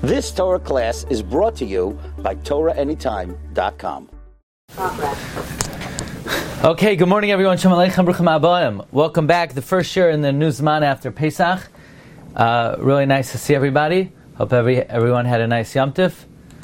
This Torah class is brought to you by TorahAnytime.com. Okay, good morning everyone. Shalom Aleichem, Bruchim Habayim. Welcome back. The first year in the new Zman after Pesach. Really nice to see everybody. Hope everyone had a nice Yom Tif.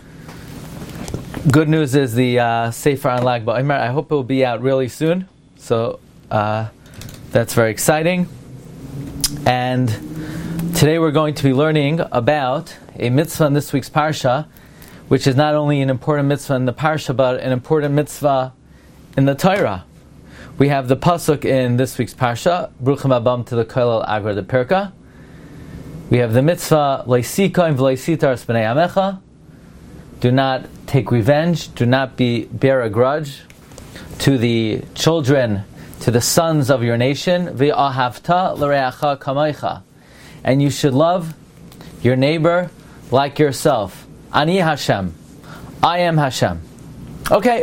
Good news is the Sefer on Lag BaOmer. I hope it will be out really soon. So that's very exciting. And today we're going to be learning about a mitzvah in this week's Parsha, which is not only an important mitzvah in the Parsha, but an important mitzvah in the Torah. We have the pasuk in this week's Parsha, Bruchim Abam to the Kollel Agra de Perka. We have the mitzvah, Leisika and V'leisitar Spnei Amecha. Do not take revenge, do not bear a grudge to the children, to the sons of your nation. V'ahavta l'reacha kamaycha. And you should love your neighbor like yourself. Ani Hashem. I am Hashem. Okay.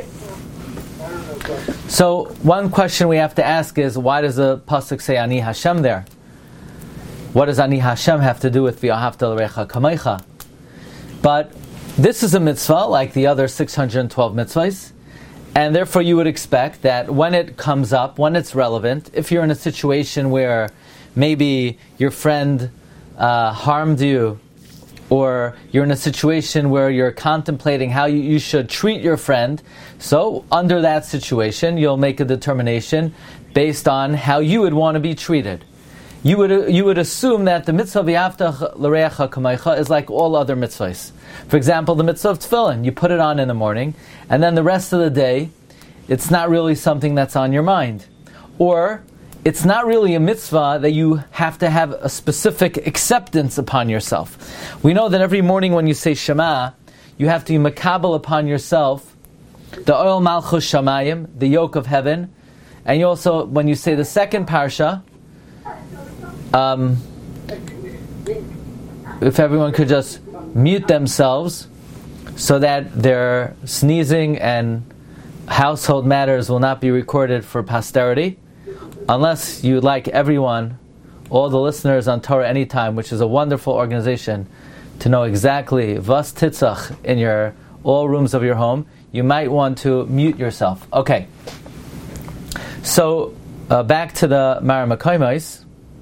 So one question we have to ask is, why does the pasuk say Ani Hashem there? What does Ani Hashem have to do with V'ahavta l'reacha kamaycha? But this is a mitzvah like the other 612 mitzvahs, and therefore you would expect that when it comes up, when it's relevant, if you're in a situation where maybe your friend harmed you, or you're in a situation where you're contemplating how you should treat your friend, so under that situation you'll make a determination based on how you would want to be treated. You would assume that the mitzvah V'ahavta l'reacha kamaycha is like all other mitzvahs. For example, the mitzvah of tefillin, you put it on in the morning, and then the rest of the day, it's not really something that's on your mind. Or, it's not really a mitzvah that you have to have a specific acceptance upon yourself. We know that every morning when you say Shema, you have to be makabel upon yourself the oil malchus shamayim, the yoke of heaven, and you also, when you say the second parsha, if everyone could just mute themselves so that their sneezing and household matters will not be recorded for posterity, unless you would like everyone, all the listeners on Torah Anytime, which is a wonderful organization, to know exactly Vas Titzach in all rooms of your home, you might want to mute yourself. Okay. So, back to the Mareh Mekomos.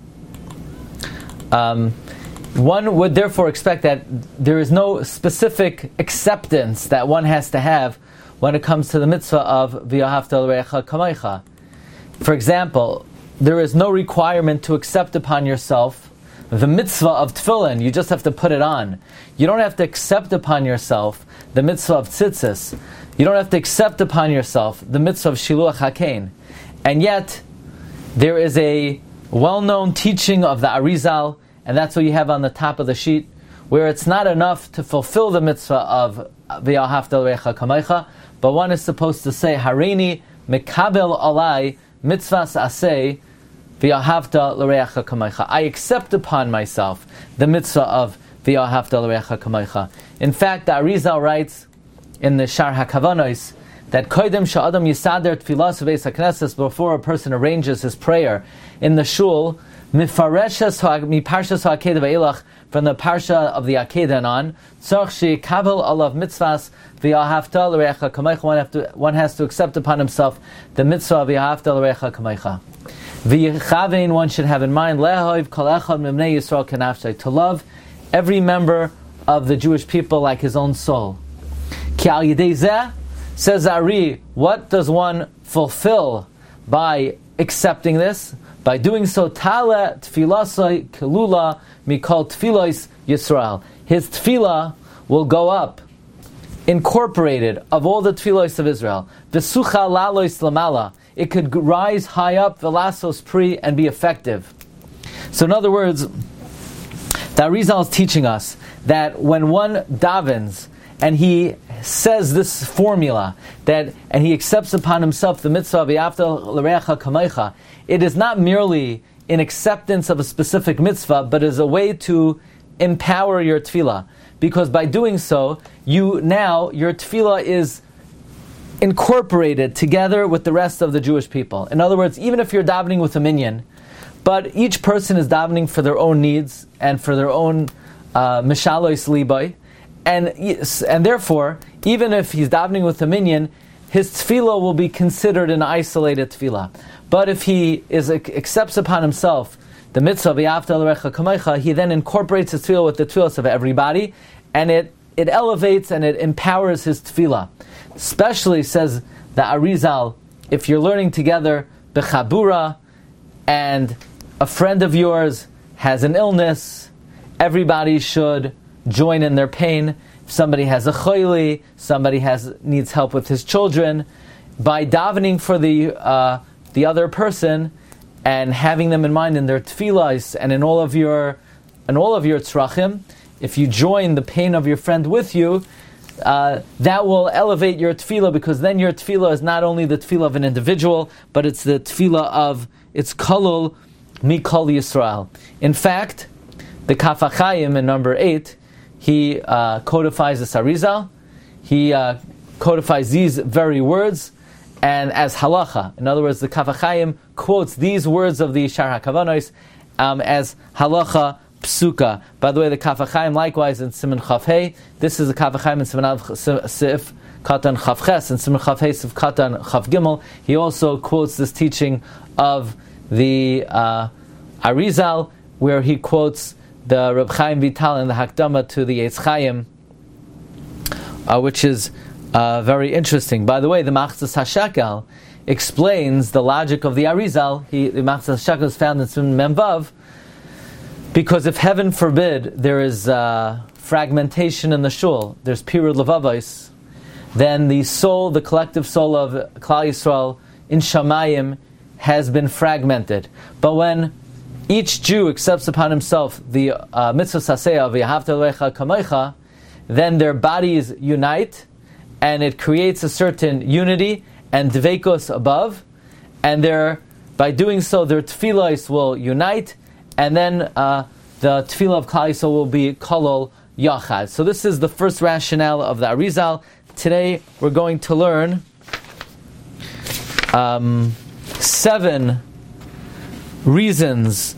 One would therefore expect that there is no specific acceptance that one has to have when it comes to the mitzvah of V'ahavta l'reacha kamaycha. For example, there is no requirement to accept upon yourself the mitzvah of tefillin. You just have to put it on. You don't have to accept upon yourself the mitzvah of tzitzis. You don't have to accept upon yourself the mitzvah of shiluach hakein. And yet, there is a well-known teaching of the Arizal, and that's what you have on the top of the sheet, where it's not enough to fulfill the mitzvah of V'ahavta l'reacha kamaycha, but one is supposed to say, Hareini mekabel alai mitzvahs aseh V'ahavta l'reacha kamaycha. I accept upon myself the mitzvah of V'ahavta l'reacha kamaycha. In fact, the Arizal writes in the Shar HaKavanos that Koidem Sha'adam Yisader Tfilas V'Beis HaKnesses, before a person arranges his prayer in the shul, Mifareshas Miparshas HaAkedah V'Elach, from the Parsha of the Akedah and on, Tzarch She'kavel Alav Mitzvahs V'ahavta l'reacha kamaycha. One has to accept upon himself the mitzvah of V'ahavta l'reacha kamaycha. V'yichavein, one should have in mind, Le'ahoiv kol echad mibnei Yisrael kenafshay, to love every member of the Jewish people like his own soul. Ki al yidei zeh, says Ari, what does one fulfill by accepting this? By doing so, Tale Tfilasai Kelula Mikol Tfilos Yisrael. His tefillah will go up, incorporated of all the tefillos of Israel. V'sucha lalois lamala. It could rise high up, velasos pri, and be effective. So in other words, the Arizal is teaching us that when one davens and he says this formula, and he accepts upon himself the mitzvah of V'ahavta l'reacha kamaycha, it is not merely an acceptance of a specific mitzvah, but is a way to empower your tefillah. Because by doing so, your tefillah is incorporated together with the rest of the Jewish people. In other words, even if you're davening with a minyan, but each person is davening for their own needs and for their own mishalois libay, and therefore, even if he's davening with a minyan, his tefillah will be considered an isolated tefillah. But if he accepts upon himself the mitzvah v'ahavta l'recha kamecha, he then incorporates his tefillah with the tefillahs of everybody, and it elevates and it empowers his tefillah. Especially, says the Arizal, if you're learning together b'chabura, and a friend of yours has an illness, everybody should join in their pain. If somebody has a choili, somebody needs help with his children, by davening for the other person and having them in mind in their tefillahs and in all of your tzrachim, if you join the pain of your friend with you, that will elevate your tefillah, because then your tefillah is not only the tefillah of an individual, but it's the tefillah of its kolul mikol Yisrael. In fact, the Kaf HaChaim in number 8, he codifies the Arizal. He codifies these very words, and as halacha. In other words, the Kaf HaChaim quotes these words of the Shar HaKavanos as halacha psuka. By the way, the Kaf HaChaim likewise in Siman Chaf Hei. This is the Kaf HaChaim in Siman Sif Katan Chaf Ches, and Siman Chaf Hei Sif Katan Chaf Gimel. He also quotes this teaching of the Arizal, where he quotes the Reb Chaim Vital in the Hakdama to the Eitz Chaim, which is very interesting. By the way, the Machzas HaShekel explains the logic of the Arizal. The Machzas HaShekel is found in Siman Memvav, because if heaven forbid there is fragmentation in the shul, there's pirud levavos, then the soul, the collective soul of Klal Yisrael in Shamayim has been fragmented. But when each Jew accepts upon himself the mitzvah saseh of v'ahavta l'recha kamecha, then their bodies unite, and it creates a certain unity and dveikos above, and by doing so their tefillos will unite, and then the tefillah of Klal Yisrael will be kolol yachad. So this is the first rationale of the Arizal. Today we're going to learn 7 reasons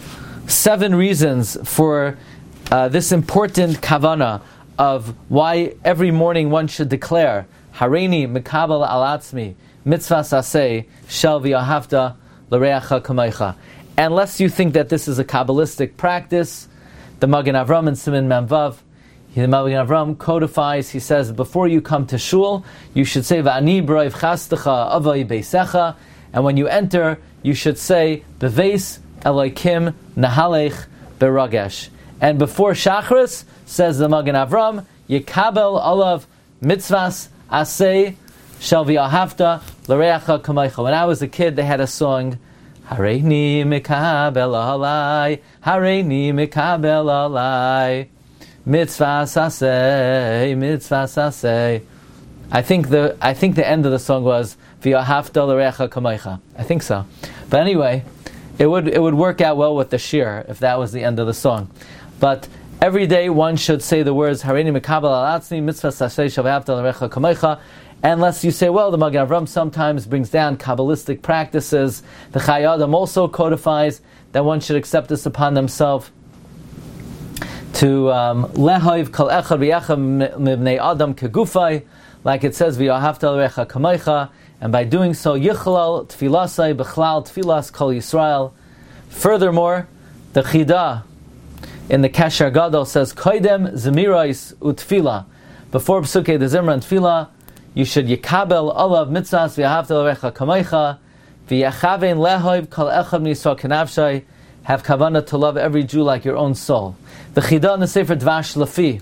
for this important kavana of why every morning one should declare Hareini Mikabel Al Atzmi Mitzvah Saseh Shel V'Ahavta L'Reacha Kamecha. Unless you think that this is a Kabbalistic practice, the Magen Avram in Siman Memvav, the Magen Avram codifies, he says, before you come to shul, you should say V'ani Brayv Chastecha Avay Beisecha, and when you enter, you should say Beveis Elokim Nahalech Beragesh. And before Shachris, says the Magen Avram, Yekabel Olav Mitzvahs Aseh Shel V'Ahavta L'Reacha Kamecha. When I was a kid, they had a song, Hareini Mikabel Alai, Hareini Mikabel Alai, Mitzvah Saseh, Mitzvah Saseh. I think the end of the song was V'Ahavta L'Reacha Kamecha. I think so. But anyway, it would work out well with the shir if that was the end of the song. But every day one should say the words Hareini Mikabel Al Atzmi, Mitzvah Saseh Shel V'Ahavta L'Reacha Kamecha. Unless you say, well, the Magen Avram sometimes brings down Kabbalistic practices. The Chai Adam also codifies that one should accept this upon themselves. To lehoiv kol echad v'yachad mibnei adam kegufay, like it says, v'yahavta l'recha kamecha, and by doing so, yichlal tfilasai b'chlal tfilas kol Yisrael. Furthermore, the Chida in the Kesher Gadol says, koidem zemirais utfila. Before Psukei the Zimra and Tfila, you should yikabel olav mitzvahs v'yahavta l'recha kamecha, v'yachavein lehoiv kol echad m'Yisrael kenavshay, have kavanah to love every Jew like your own soul. The Chida in the Sefer Dvash Lafi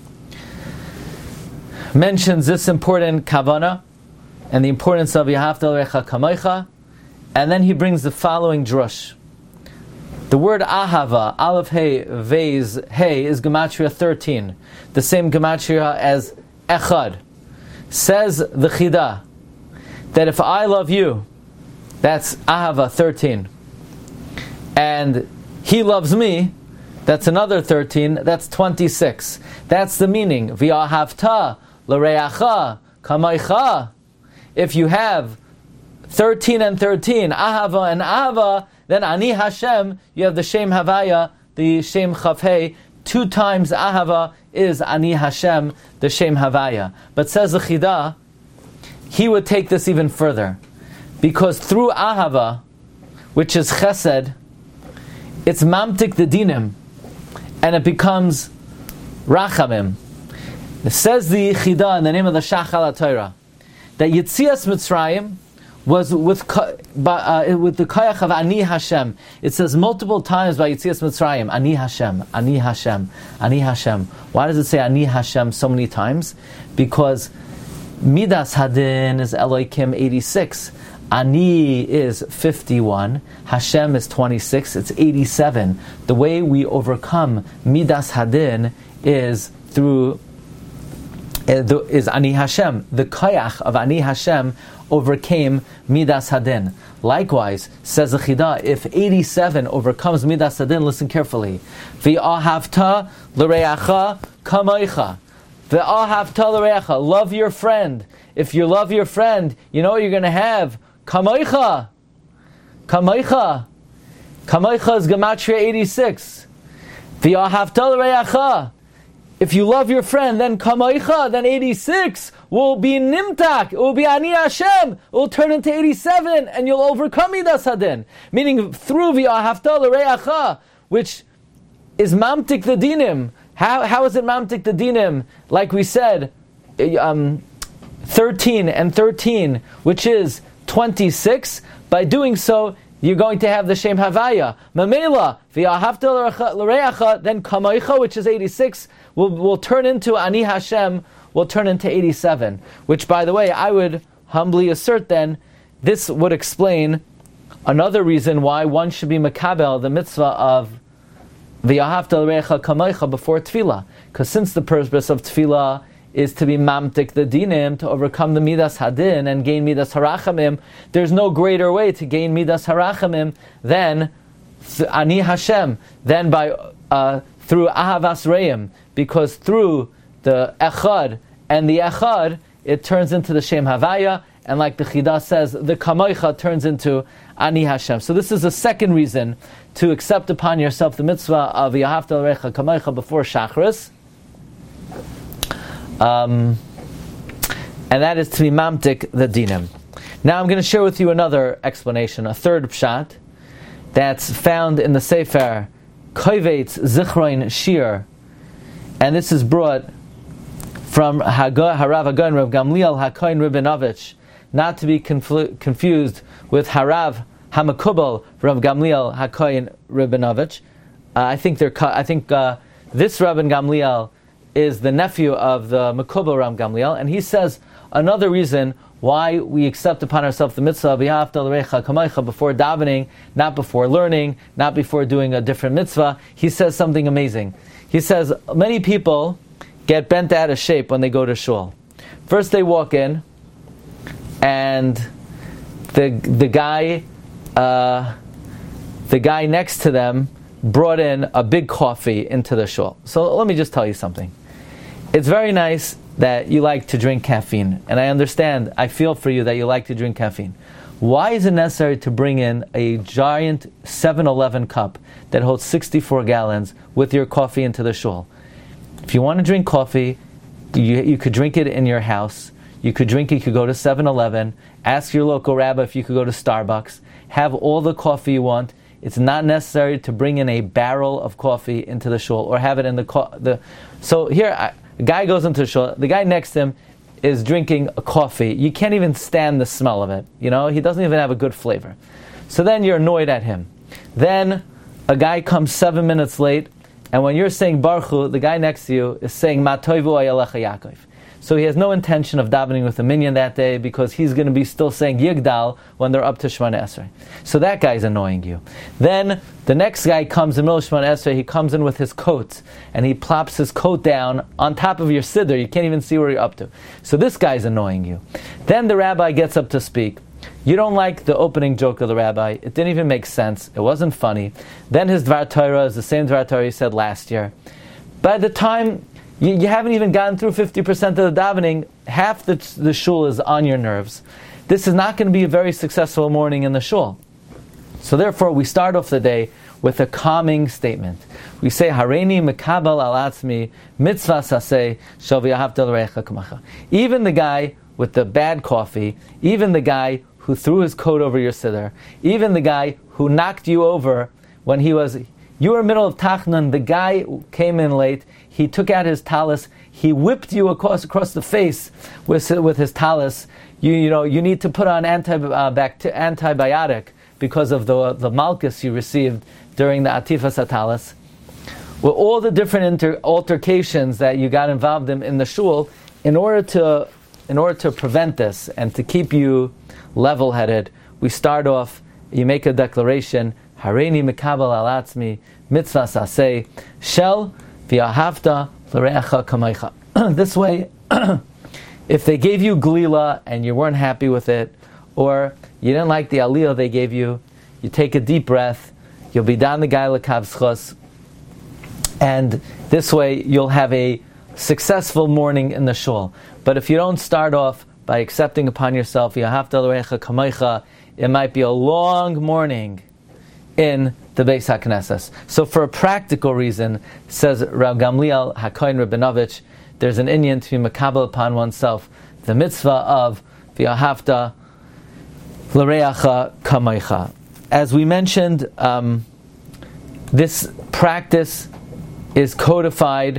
mentions this important kavanah and the importance of Yahavta L'Recha Kamecha, and then he brings the following drush. The word ahava, aleph hey, vez hey, is gematria 13, the same gematria as echad. Says the Chida that if I love you, that's ahava 13, and he loves me, that's another 13, that's 26. That's the meaning. V'ahavta l'reacha kamaycha. If you have 13 and 13, ahava and ahava, then ani Hashem, you have the Shem Havaya, the Shem Chafhei, 2 times ahava is Ani Hashem, the Shem Havaya. But says the Chida, he would take this even further. Because through Ahava, which is Chesed, it's Mamtik the Dinim, and it becomes Rachamim. It says the Chida in the name of the Shachal HaTorah, that Yitzias Mitzrayim was with the Kayach of Ani Hashem. It says multiple times by Yitzias Mitzrayim, Ani Hashem, Ani Hashem, Ani Hashem. Why does it say Ani Hashem so many times? Because Midas Hadin is Elohim 86. Ani is 51. Hashem is 26. It's 87. The way we overcome Midas Hadin is through is Ani Hashem. The Kayach of Ani Hashem overcame Midas Hadin. Likewise, says the Chida, if 87 overcomes Midas Hadin, listen carefully. V'ahavta l'reacha kamaycha. V'ahavta l'reacha. Love your friend. If you love your friend, you know what you're going to have? Kamaycha. Kamaycha. Kamaycha is Gematria 86. V'ahavta l'reacha. If you love your friend, then Kamaycha, then 86 will be Nimtak, it will be Ani Hashem, it will turn into 87, and you'll overcome Midas Hadin. Meaning, through V'ahavta l'reacha, which is Mamtik the Dinim. How is it Mamtik the Dinim? Like we said, 13 and 13, which is 26. By doing so, you're going to have the Shem Havaya. Mamela, V'ahavta l'reacha, then Kamaycha, which is 86, will turn into Ani Hashem, will turn into 87. Which, by the way, I would humbly assert then, this would explain another reason why one should be makabel, the mitzvah of V'ahavta l'reacha kamaycha before tefillah. Because since the purpose of tefillah is to be mamtik the dinim, to overcome the midas hadin and gain midas harachamim, there's no greater way to gain midas harachamim than Ani Hashem, than by through ahavas reim, because through the echad and the echad, it turns into the Shem Havaya, and like the Chida says, the kamaycha turns into Ani Hashem. So this is the second reason to accept upon yourself the mitzvah of V'ahavta l'reacha kamaycha before Shachris. And that is to be mamtik the dinim. Now I'm going to share with you another explanation, a third pshat, that's found in the Sefer Kovetz Zichron Shir, and this is brought from Harav Hagan Rav Gamliel HaKohen Rabinovich, not to be confused with Harav Hamakubal Rav Gamliel HaKohen Rabinovich. I think this Rabban Gamliel is the nephew of the Makubal Rav Gamliel, and he says another reason why we accept upon ourselves the mitzvah of V'ahavta l'reacha kamaycha before davening, not before learning, not before doing a different mitzvah. He says something amazing. He says many people get bent out of shape when they go to shul. First they walk in, and the guy next to them brought in a big coffee into the shul. So let me just tell you something. It's very nice that you like to drink caffeine, and I understand, I feel for you that you like to drink caffeine. Why is it necessary to bring in a giant 7-Eleven cup that holds 64 gallons with your coffee into the shul? If you want to drink coffee, you could drink it in your house. You could go to 7-Eleven, ask your local rabbi if you could go to Starbucks, have all the coffee you want. It's not necessary to bring in a barrel of coffee into the shul, or have it in the So here, a guy goes into the shul, the guy next to him is drinking a coffee. You can't even stand the smell of it. You know, he doesn't even have a good flavor. So then you're annoyed at him. Then a guy comes 7 minutes late, and when you're saying Baruch Hu, the guy next to you is saying Ma toivu ayalecha Yaakov. So he has no intention of davening with the minyan that day, because he's going to be still saying Yigdal when they're up to Shemona Esrei. So that guy's annoying you. Then the next guy comes in the middle of Shemona Esrei, he comes in with his coat, and he plops his coat down on top of your siddur. You can't even see where you're up to. So this guy's annoying you. Then the rabbi gets up to speak. You don't like the opening joke of the rabbi. It didn't even make sense. It wasn't funny. Then his Dvar Torah is the same Dvar Torah he said last year. By the time you haven't even gotten through 50% of the davening, half the shul is on your nerves. This is not going to be a very successful morning in the shul. So therefore, we start off the day with a calming statement. We say, Hareini mekabel al atzmi mitzvah saseh shel v'ahavta l'reacha kamacha. Even the guy with the bad coffee, even the guy who threw his coat over your siddur, even the guy who knocked you over when you were in the middle of Tachnun, the guy came in late, he took out his talis, he whipped you across the face with his talis. You need to put on antibiotic because of the malchus you received during the Atifas Atalis. With all the different altercations that you got involved in the shul, in order to prevent this and to keep you level-headed, we start off, you make a declaration, Hareini mekabel al atzmi mitzvah saseh shel v'ahavta l'reacha kamaycha. This way, if they gave you glila and you weren't happy with it, or you didn't like the aliyah they gave you, you take a deep breath, you'll be down the guy l'kav schos, and this way you'll have a successful morning in the shul. But if you don't start off by accepting upon yourself, v'ahavta l'reacha kamaycha, it might be a long morning in the Beis HaKnesses. So for a practical reason, says Rav Gamliel HaKohen Rabinovich, there's an inyan to be makabel upon oneself the mitzvah of v'ahavta l'reacha kamaycha. As we mentioned, this practice is codified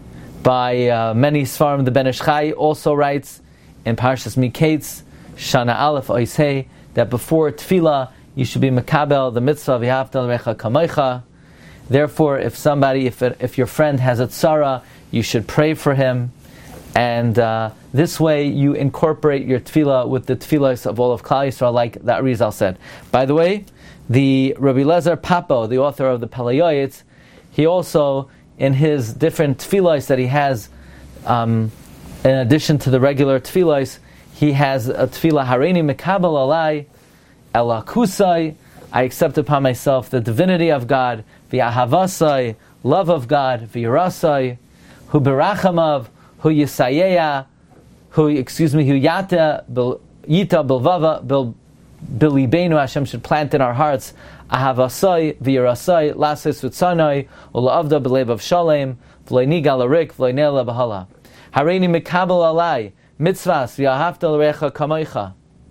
by many Sfarim. The Ben Ish Chai also writes in Parshas Miketz, Shana Aleph Oisei, that before Tefillah you should be makabel the mitzvah v'ahavta l'reacha kamaycha. Therefore, if your friend has a tzara, you should pray for him, and this way you incorporate your tefillah with the tefillahs of all of Klal Yisrael, like that Arizal said. By the way, the Rabbi Lezer Papo, the author of the Pelayoyitz, he also, in his different tefillahs that he has, in addition to the regular tefillahs, he has a tefillah Hareini mekabel alai elakusai, I accept upon myself the divinity of God, v'ahavasai, love of God, v'yirasai, hu berachamav, hu yisayeya, hu yata bilvava, bilibenu, Hashem should plant in our hearts, ahavasai, v'yirasai, lases v'tzanai, ula'avda b'levav shalem, v'loini galarik, v'loinela b'hala. Hareini mekabel alai, mitzvahs, v'ahavta l'reacha kamaycha.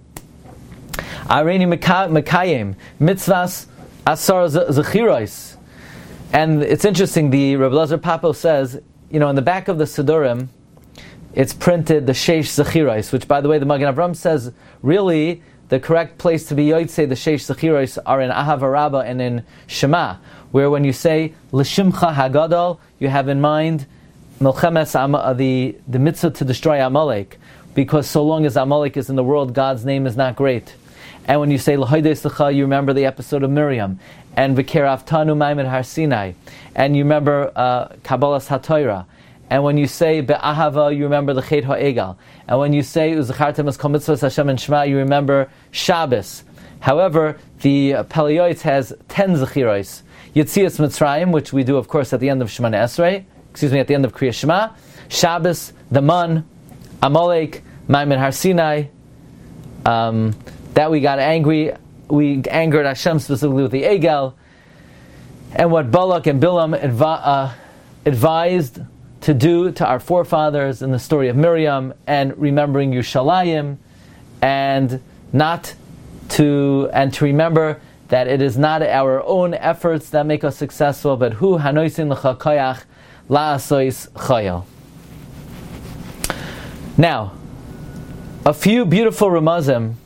Hareini mekayim, mitzvahs, asar zechiros. And it's interesting, the Rabbi Lezer Papo says, in the back of the Sidurim, it's printed the Sheish Zechiros, which, by the way, the Magen Avram says, really, the correct place to be Yotzei, the Sheish Zechiros, are in Ahava Rabbah and in Shema, where when you say, L'shimcha Hagadol, you have in mind the mitzvah to destroy Amalek, because so long as Amalek is in the world, God's name is not great. And when you say L'hoidei S'cha, you remember the episode of Miriam, and V'keraftanu Maimed Har Sinai, and you remember Kabbalas HaTorah, and when you say Be'ahava, you remember the Chet HaEgal, and when you say Uzachartem Es Kol Mitzvos Hashem and Shema, you remember Shabbos. However, the Pelayoitz has 10 Zechiros. Yetzias Mitzrayim, which we do, of course, at the end of Shemana Esrei, at the end of Kriya Shema, Shabbos, the Man, Amalek, Maimed Har Sinai, that we got angry, we angered Hashem specifically with the Egel, and what Balak and Bilam advised to do to our forefathers in the story of Miriam, and remembering Yerushalayim, and to remember that it is not our own efforts that make us successful, but Hu Hanoisin L'cha Koyach La'asois Chayil. Now, a few beautiful ramazim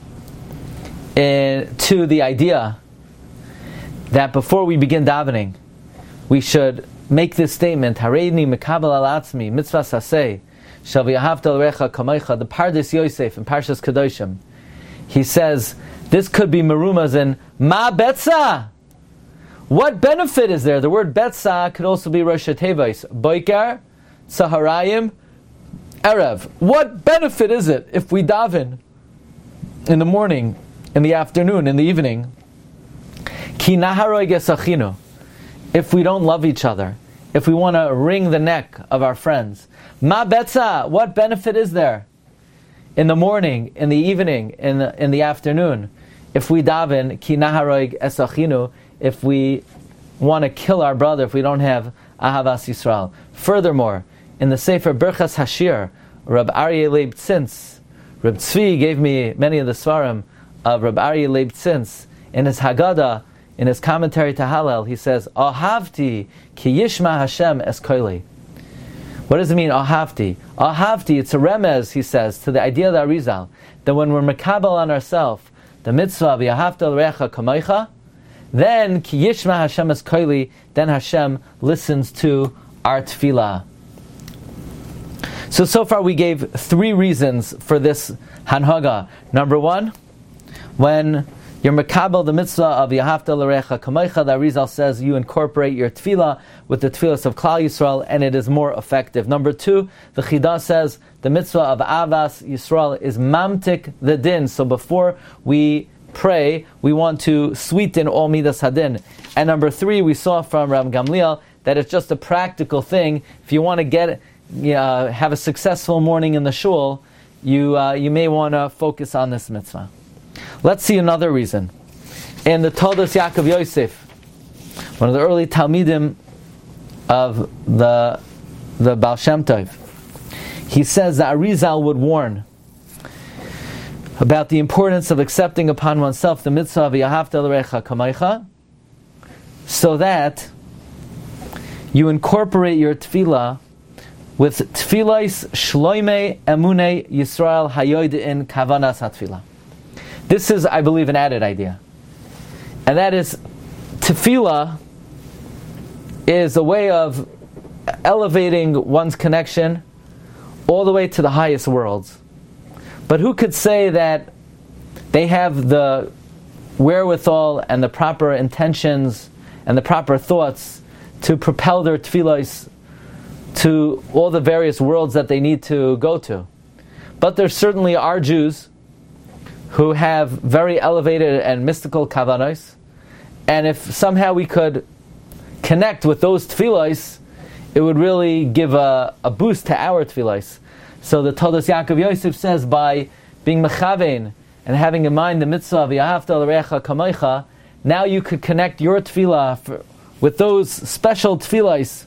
to the idea that before we begin davening, we should make this statement: Hareini mekabel al atzmi mitzvah saseh shel v'ahavta l'reacha kamaycha. The Pardes Yosef in Parshas Kedoshim, he says this could be merumaz in ma betza. What benefit is there? The word betza could also be Rosh Tevos, boiker, tzaharayim, erev. What benefit is it if we daven in the morning, in the afternoon, in the evening? Ki naharoi gesachinu. If we don't love each other, if we want to wring the neck of our friends, ma betza, what benefit is there in the morning, in the evening, in the afternoon, if we daven ki naharoi gesachinu, if we want to kill our brother, if we don't have Ahavas Yisrael. Furthermore, in the Sefer Berchas Hashir, Reb Aryeh Leib Tzins, Reb Tzvi gave me many of the Svarim of Reb Aryeh Leib Tzins. In his Haggadah, in his commentary to Hallel, he says, Ahavti ki yishma Hashem es koili. What does it mean, Ahavti? Ahavti, it's a remez, he says, to the idea of the Arizal, that when we're makabel on ourselves, the mitzvah of Yahavta l'recha kamoicha, then ki yishma Hashem es koili, then Hashem listens to our tefillah. So far we gave 3 reasons for this hanhaga. Number 1, when you're makabel the mitzvah of Yahavta l'recha kamoicha, the Arizal says you incorporate your tefillah with the tefillahs of Klal Yisrael, and it is more effective. Number 2, the Chidah says the mitzvah of Avas Yisrael is mamtik the din. So before we pray, we want to sweeten all midas hadin. And number 3, we saw from Rav Gamliel that it's just a practical thing. If you want to have a successful morning in the shul, you may want to focus on this mitzvah. Let's see another reason. In the Toldos Yaakov Yosef, one of the early Talmidim of the Baal Shem Tov, he says that Arizal would warn about the importance of accepting upon oneself the mitzvah of Yahavta l'recha kamoicha, so that you incorporate your tefillah with tefillais shloimei emunei Yisrael hayodein kavanas hatefillah. This is, I believe, an added idea. And that is, tefillah is a way of elevating one's connection all the way to the highest worlds. But who could say that they have the wherewithal and the proper intentions and the proper thoughts to propel their tefillahs to all the various worlds that they need to go to? But there certainly are Jews who have very elevated and mystical kavanos, and if somehow we could connect with those tefillahs, it would really give a boost to our tefillahs. So the Toldos Yaakov Yosef says, by being mechavein and having in mind the mitzvah of Yahavta l'recha kamoicha, now you could connect your tefillah with those special tefillahs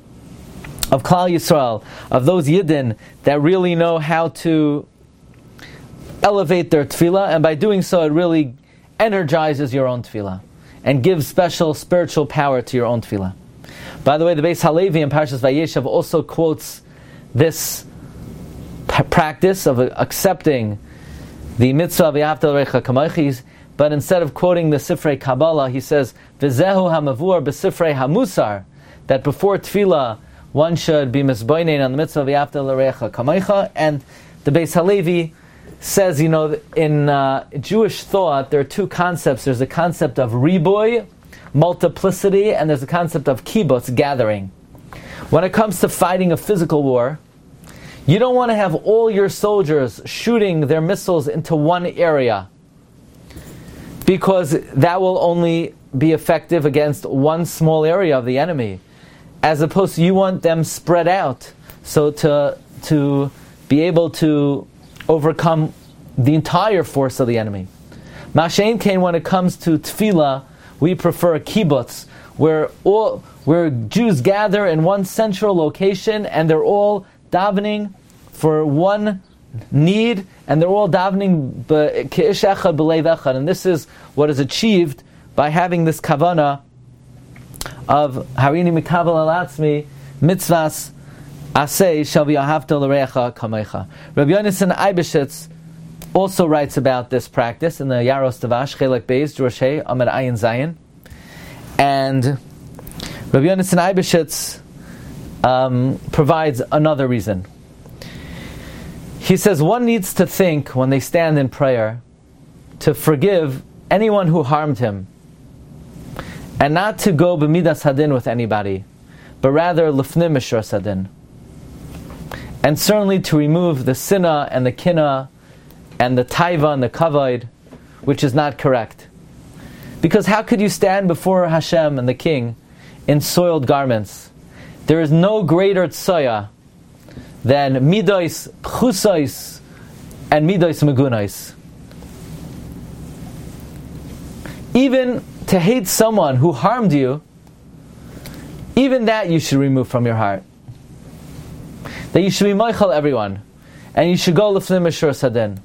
of Klal Yisrael, of those Yidden that really know how to elevate their tefillah, and by doing so it really energizes your own tefillah and gives special spiritual power to your own tefillah. By the way, the Beis Halevi in Parshas Vayeshev also quotes this practice of accepting the mitzvah of Yahavta l'recha kamoicha, but instead of quoting the Sifrei Kabbalah, he says, V'zehu hamavur b'sifrei hamusar, that before tefillah one should be misboinen on the mitzvah of Yahavta l'recha kamoicha. And the Beis Halevi says, in Jewish thought, there are 2 concepts. There's a concept of riboy, multiplicity, and there's a concept of kibbutz, gathering. When it comes to fighting a physical war, you don't want to have all your soldiers shooting their missiles into one area, because that will only be effective against one small area of the enemy, as opposed to you want them spread out, so to be able to overcome the entire force of the enemy. Mashen Kain, when it comes to tefillah, we prefer a kibbutz, where Jews gather in one central location and they're all davening for one need, and they're all davening ke'ish echad b'leiv echad. And this is what is achieved by having this kavana of harini mikabel al atzmi mitzvahs asay shall be ahavta l'recha kamoicha. Rabbi Yonasan Eibeshitz also writes about this practice in the Yaros Tavash Chelek Beis Drush Hey Amud Ayin Zayin, and Rabbi Yonasan Eibeshitz provides another reason. He says one needs to think when they stand in prayer to forgive anyone who harmed him, and not to go b'midas hadin with anybody, but rather lifnim mishras hadin. And certainly to remove the sinna and the kina and the taiva and the kavod, which is not correct. Because how could you stand before Hashem and the King in soiled garments? There is no greater tsoya than midos pchusais and midos megunais. Even to hate someone who harmed you, even that you should remove from your heart. That you should be moichel everyone, and you should go lifnim mishur sadin.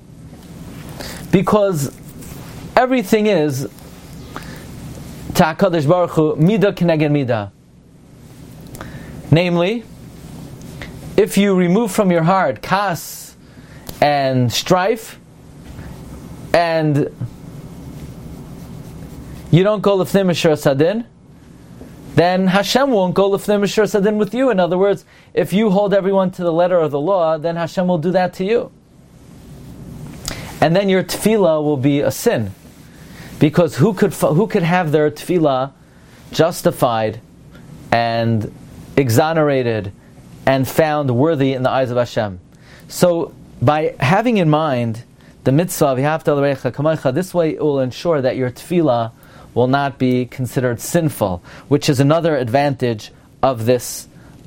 Because everything is ta'akadosh baruch hu midah keneged midah. Namely, if you remove from your heart kas and strife, and you don't go lifnim mishur sadin, then Hashem won't go lifnei mishur sadin with you. In other words, if you hold everyone to the letter of the law, then Hashem will do that to you. And then your tefillah will be a sin. Because who could have their tefillah justified and exonerated and found worthy in the eyes of Hashem? So, by having in mind the mitzvah of V'ahavta l'recha kamocha, this way it will ensure that your tefillah will not be considered sinful, which is another advantage of this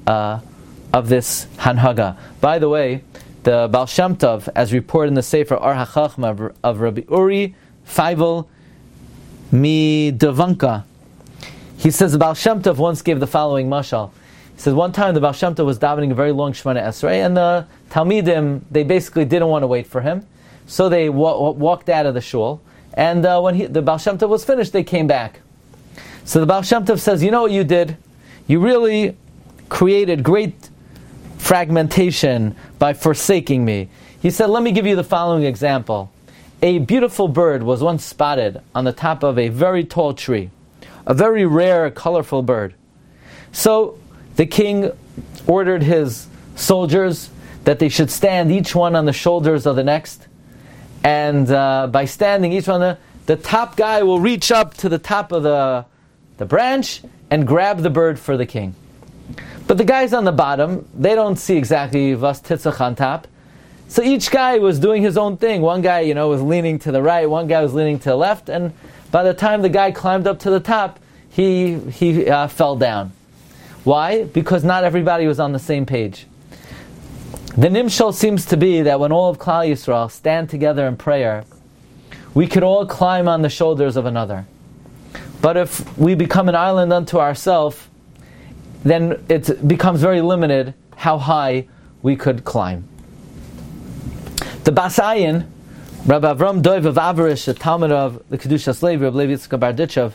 hanhaga. By the way, the Baal Shem Tov, as reported in the Sefer Or HaChachma of Rabbi Uri Feivel Midavanka, he says the Baal Shem Tov once gave the following mashal. He says one time the Baal Shem Tov was davening a very long Shemona Esrei, and the Talmidim, they basically didn't want to wait for him, so they walked out of the shul. And when the Baal Shem Tov was finished, they came back. So the Baal Shem Tov says, you know what you did? You really created great fragmentation by forsaking me. He said, let me give you the following example. A beautiful bird was once spotted on the top of a very tall tree. A very rare, colorful bird. So the king ordered his soldiers that they should stand each one on the shoulders of the next. And by standing each one, the top guy will reach up to the top of the branch and grab the bird for the king. But the guys on the bottom, they don't see exactly was titzach on top. So each guy was doing his own thing. One guy, was leaning to the right, one guy was leaning to the left, and by the time the guy climbed up to the top, he fell down. Why? Because not everybody was on the same page. The nimshal seems to be that when all of Klal Yisrael stand together in prayer, we could all climb on the shoulders of another. But if we become an island unto ourselves, then it becomes very limited how high we could climb. The Bas Ayin, Rabbi Avram Doiv of Avarish, the Talmud of the Kedushas Levi, Rabbi Levi Yitzchak Barditchev,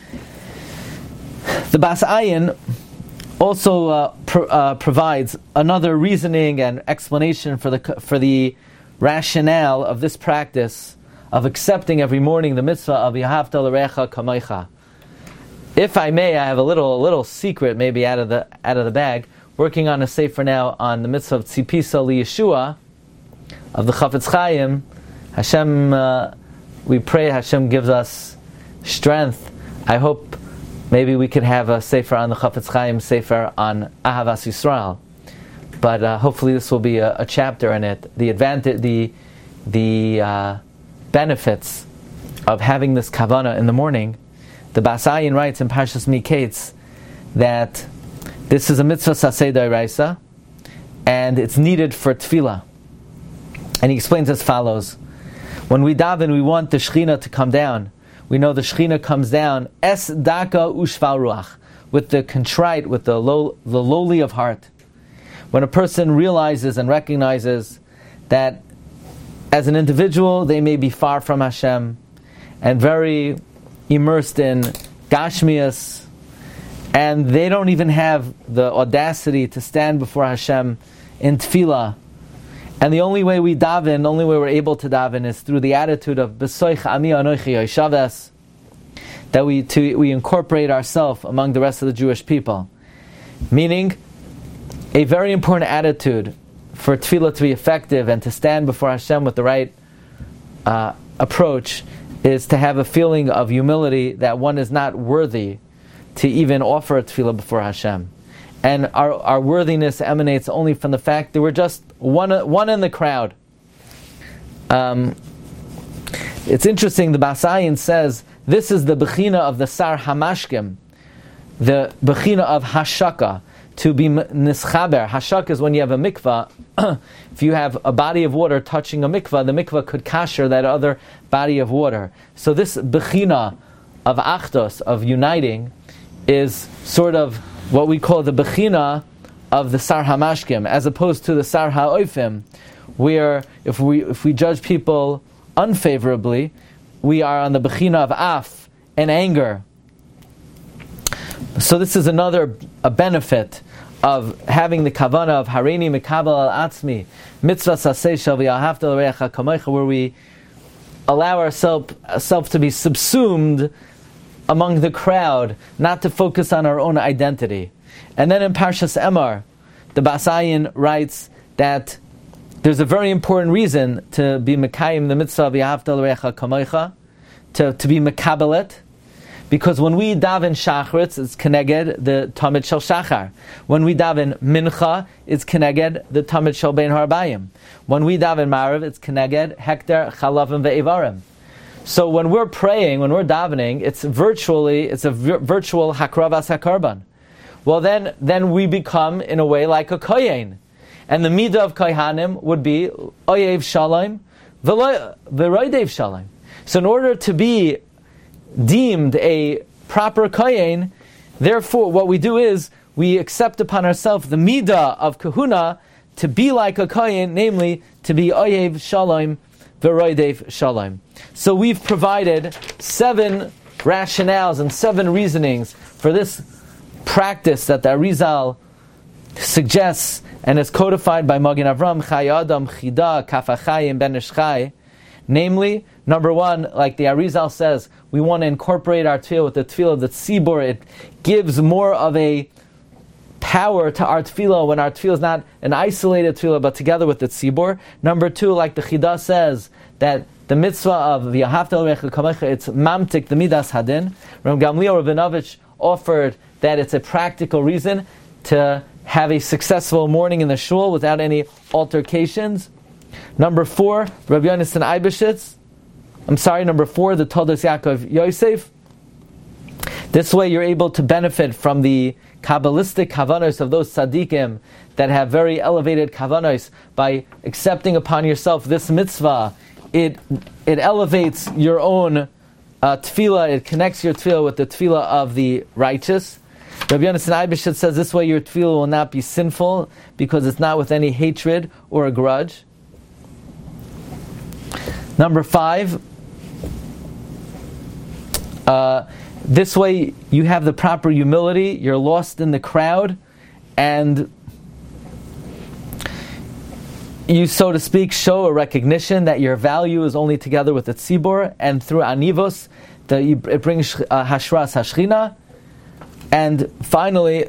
the Bas Ayin also provides another reasoning and explanation for the rationale of this practice of accepting every morning the mitzvah of V'ahavta l'recha kamocha. If I may, I have a little secret, maybe out of the bag. Working on a sefer now on the mitzvah of Tzipisa Yeshua of the Chafetz Chaim. Hashem, we pray Hashem gives us strength. I hope maybe we could have a sefer on the Chafetz Chaim, sefer on Ahavas Yisrael. But hopefully this will be a chapter in it. The advantage, the benefits of having this kavanah in the morning. The Bas Ayin writes in Parshas Miketz that this is a mitzvah saseh d'oraisa, and it's needed for tefillah. And he explains as follows: when we daven, we want the Shechina to come down. We know the Shechina comes down es daka ushval ruach, with the contrite, with the lowly of heart. When a person realizes and recognizes that as an individual they may be far from Hashem and very immersed in Gashmias, and they don't even have the audacity to stand before Hashem in tefillah. And the only way we daven, the only way we're able to daven is through the attitude of B'soich Ami Anochi Yoshaves, that we incorporate ourselves among the rest of the Jewish people. Meaning, a very important attitude for tefillah to be effective and to stand before Hashem with the right approach is to have a feeling of humility that one is not worthy to even offer a tefillah before Hashem. And our worthiness emanates only from the fact that we're just one in the crowd. It's interesting, the Bas Ayin says, this is the bechina of the Sar Hamashkim, the bechina of Hashaka, to be nischaber. Hashaka is when you have a mikvah. If you have a body of water touching a mikvah, the mikvah could kasher that other body of water. So this bechina of achdos, of uniting, is sort of what we call the bechina of the sar hamashkim, as opposed to the sar ha'oifim, where if we judge people unfavorably, we are on the bechina of af and anger. So this is a benefit of having the kavana of hareini mikabel al atzmi mitzvah saseh shel v'ahavta l'reacha kamocha, where we allow ourselves to be subsumed among the crowd, not to focus on our own identity. And then in Parshas Emor, the Bas Ayin writes that there's a very important reason to be mekayim the mitzvah of v'ahavta l'reacha kamocha, to be mekabelet, because when we daven shachritz, it's keneged the tamid shel shachar. When we daven mincha, it's keneged the tamid shel bein harbayim. When we daven marav, it's keneged hekter chalavim ve'evarim. So when we're praying, when we're davening, it's a virtual hakravas hakarban. Well, then we become in a way like a kohen, and the midah of kohanim would be oyev shalom v'roidev shalom. So in order to be deemed a proper kohen, therefore what we do is we accept upon ourselves the midah of kahuna to be like a kohen, namely to be oyev shalom v'roidev shalom. So we've provided 7 rationales and 7 reasonings for this practice that the Arizal suggests and is codified by Magen Avram, Chai Adam, Chida, Kaf HaChaim, Ben Ish Chai. Namely, number 1, like the Arizal says, we want to incorporate our tefillah with the tefillah of the tzibur. It gives more of a power to our tefillah when our tefillah is not an isolated tefillah, but together with the tzibur. Number 2, like the Chida says, that the mitzvah of v'ahavta l'reacha kamocha, it's mamtik the midas hadin. Rav Gamliel Rabinovich offered that it's a practical reason to have a successful morning in the shul without any altercations. Number 4, Rabbi Yonasan Eibeshitz. Number 4, the Toldos Yaakov Yosef. This way you're able to benefit from the Kabbalistic kavanos of those tzaddikim that have very elevated kavanos by accepting upon yourself this mitzvah. It elevates your own tefillah, it connects your tefillah with the tefillah of the righteous. Rabbi Yonasan Eibeshitz says this way your tefillah will not be sinful because it's not with any hatred or a grudge. Number 5, this way you have the proper humility, you're lost in the crowd, and you, so to speak, show a recognition that your value is only together with the tzibur, and through anivos, it brings hashras hashchina. And finally,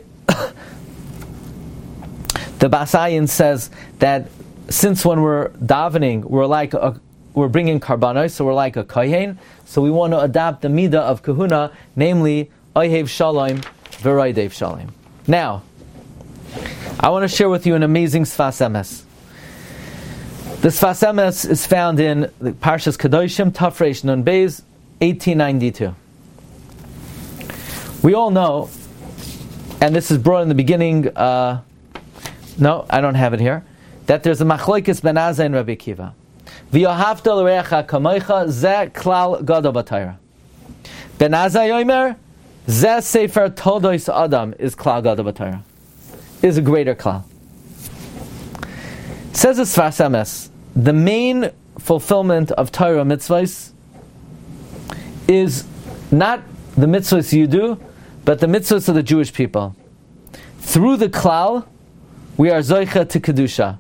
the Bas Ayin says that since when we're davening, we're bringing karbanos, so we're like a kohen, so we want to adopt the midah of kahuna, namely oyev shalom v'roidev shalom. Now, I want to share with you an amazing Sfas Emes. The Sfas Emes is found in the Parshas Kedoshim, Tafresh Nun Beis, 1892. We all know, and this is brought in the beginning, no, I don't have it here, that there's a machlokes ben Azai and Rabbi Akiva. V'yohavta l'reacha kamocha zeh klal gadol b'Torah. Ben Azai yomer zeh sefer toldos adam is klal gadol b'Torah, is a greater klal. Says the Sfas Emes, the main fulfillment of Torah mitzvahs is not the mitzvahs you do, but the mitzvahs of the Jewish people. Through the klal, we are zoicha to kedusha.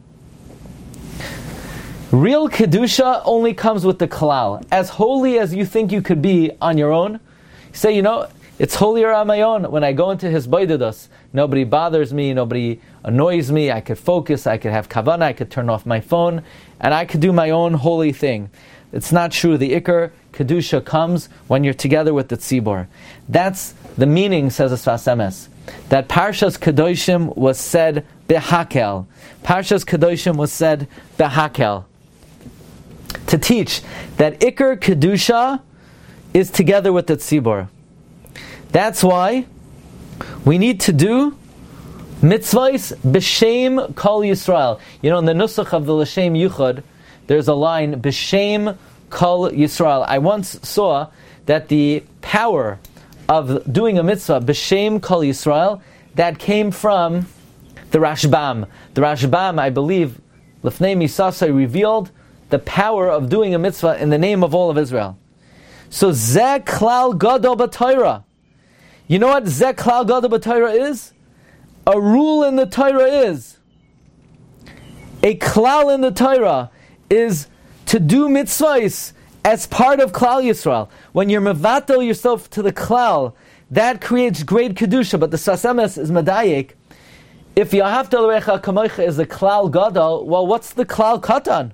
Real kedusha only comes with the klal. As holy as you think you could be on your own, you say, it's holier on my own. When I go into his baidados, nobody bothers me, nobody annoys me, I could focus, I could have kavanah, I could turn off my phone, and I could do my own holy thing. It's not true. The ikar kedusha comes when you're together with the tzibor. That's the meaning, says the Sfas Emes, that Parshas Kedoshim was said behakel. Parshas Kedoshim was said behakel, to teach that ikar kedusha is together with the tzibor. That's why we need to do mitzvahs b'shem kol Yisrael. In the nusach of the L'Shem Yuchad, there's a line b'shem kol Yisrael. I once saw that the power of doing a mitzvah, b'shem kol Yisrael, that came from the Rashbam. The Rashbam, I believe, Lefnei Misasai, revealed the power of doing a mitzvah in the name of all of Israel. So, Zeh Klal Gadol B'Torah. You know what Zeh Klal Gadol B'Torah is? A rule in the Torah is, a klal in the Torah is to do mitzvahs as part of Klal Yisrael. When you're mevatel yourself to the klal, that creates great kedusha. But the Sfas Emes is medayik. If Yahavta l'recha kamocha is the klal gadol, well, what's the klal katan?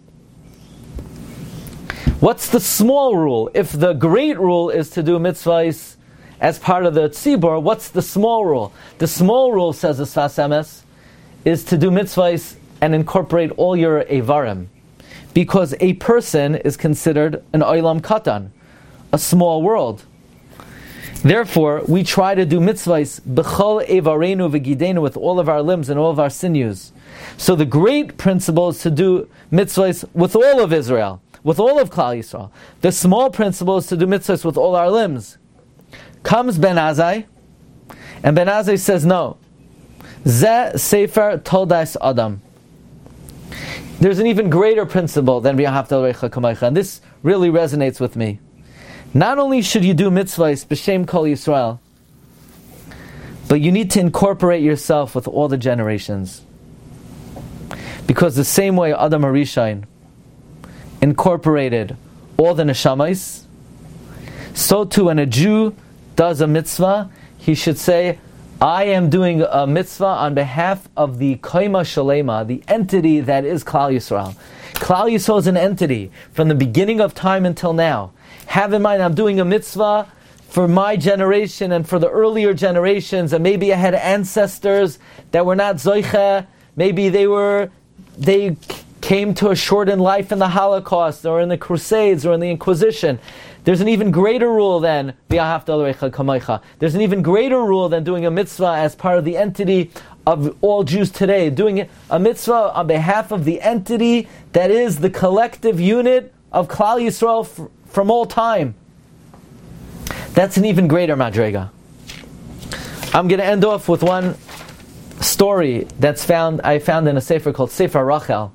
What's the small rule? If the great rule is to do mitzvahs as part of the tzibur, what's the small rule? The small rule, says the Sfas Emes, is to do mitzvahs and incorporate all your evarim. Because a person is considered an olam katan, a small world. Therefore, we try to do mitzvahs b'chol evarenu v'gidenu, with all of our limbs and all of our sinews. So the great principle is to do mitzvahs with all of Israel, with all of Klal Yisrael. The small principle is to do mitzvahs with all our limbs. Comes Ben Azai, and Ben Azai says no. Zeh Sefer Toldas Adam. There's an even greater principle than V'ahavta l'recha kamocha, and this really resonates with me. Not only should you do mitzvahs b'shem kol Yisrael, but you need to incorporate yourself with all the generations. Because the same way Adam HaRishon incorporated all the neshamas, so too when a Jew does a mitzvah, he should say, I am doing a mitzvah on behalf of the Koima Shalema, the entity that is Klal Yisrael. Klal Yisrael is an entity from the beginning of time until now. Have in mind, I'm doing a mitzvah for my generation and for the earlier generations, and maybe I had ancestors that were not Zoicha, maybe they came to a shortened life in the Holocaust, or in the Crusades, or in the Inquisition. There's an even greater rule than V'ahavta l'recha kamocha. There's an even greater rule than doing a mitzvah as part of the entity of all Jews today. Doing a mitzvah on behalf of the entity that is the collective unit of Klal Yisrael from all time. That's an even greater madrega. I'm going to end off with one story I found in a sefer called Sefer Rachel,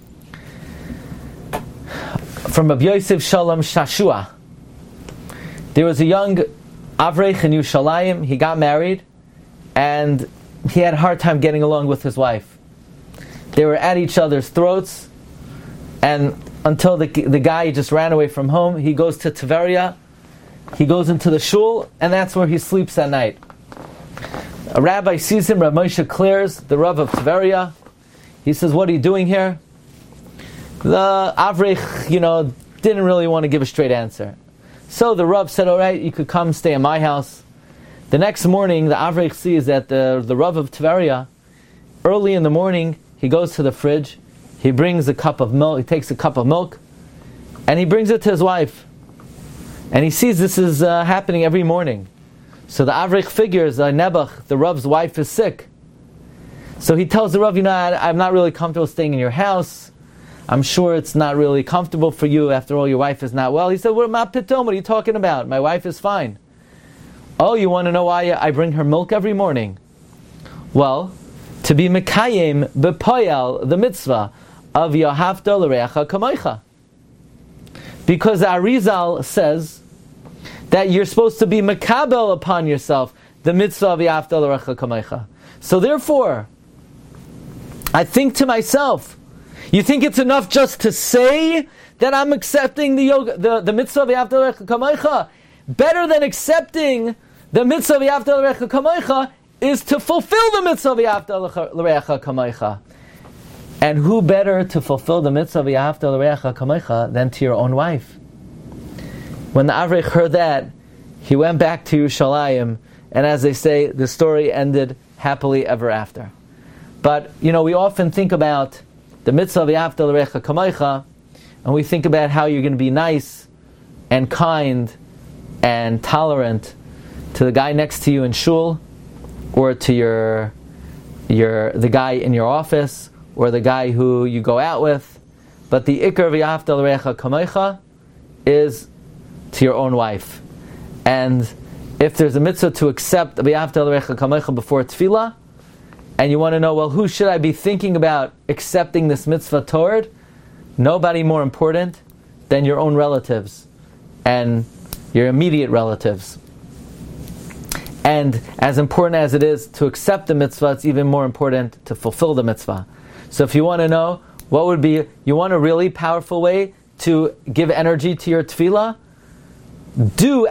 from Rabbi Yosef Shalom Shashua. There was a young Avrech in Yerushalayim. He got married, and he had a hard time getting along with his wife. They were at each other's throats, and until the guy just ran away from home, he goes to Tveria, he goes into the shul, and that's where he sleeps at night. A rabbi sees him, Rav Moshe Kleers, the Rav of Tveria. He says, what are you doing here? The Avrech, didn't really want to give a straight answer. So the Rav said, all right, you could come stay in my house. The next morning, the Avrech sees that the Rav of Tveria, early in the morning, he goes to the fridge, he brings a cup of milk, he takes a cup of milk, and he brings it to his wife. And he sees this is happening every morning. So the Avrech figures, Nebuch, the Rav's wife is sick. So he tells the Rav, I'm not really comfortable staying in your house. I'm sure it's not really comfortable for you. After all, your wife is not well. He said, what are you talking about? My wife is fine. Oh, you want to know why I bring her milk every morning? Well, to be Mekayim B'Poyal, the mitzvah of Yahavta l'recha kamocha. Because Arizal says that you're supposed to be Mekabel upon yourself, the mitzvah of Yahavta l'recha kamocha. So therefore, I think to myself, you think it's enough just to say that I'm accepting the mitzvah of Yahavta l'recha kamocha? Better than accepting the mitzvah of Yahavta l'recha kamocha is to fulfill the mitzvah of Yahavta l'recha kamocha. And who better to fulfill the mitzvah of Yahavta l'recha kamocha than to your own wife? When the Avrech heard that, he went back to Yerushalayim, and as they say, the story ended happily ever after. But, we often think about the mitzvah of Yahavta l'recha kamocha, and we think about how you're going to be nice and kind and tolerant to the guy next to you in shul, or to the guy in your office, or the guy who you go out with. But the ikar of Yahavta l'recha kamocha is to your own wife. And if there's a mitzvah to accept V'ahavta l'recha kamecha before tefillah, and you want to know, well, who should I be thinking about accepting this mitzvah toward? Nobody more important than your own relatives and your immediate relatives. And as important as it is to accept the mitzvah, it's even more important to fulfill the mitzvah. So if you want to know what would be, you want a really powerful way to give energy to your tefillah, do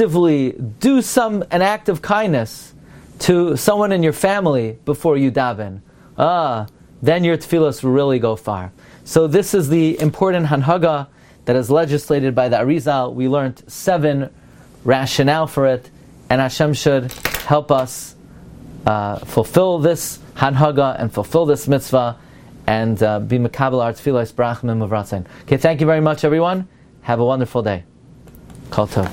an act of kindness to someone in your family before you daven. Then your tefillos will really go far. So this is the important hanhaga that is legislated by the Arizal. We learned 7 rationale for it, and Hashem should help us fulfill this hanhaga and fulfill this mitzvah and be mekabel our tefillos brachim of ratzain. Okay, thank you very much, everyone. Have a wonderful day. Kol tov.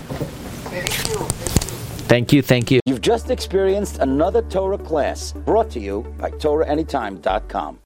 Thank you. You've just experienced another Torah class brought to you by TorahAnytime.com.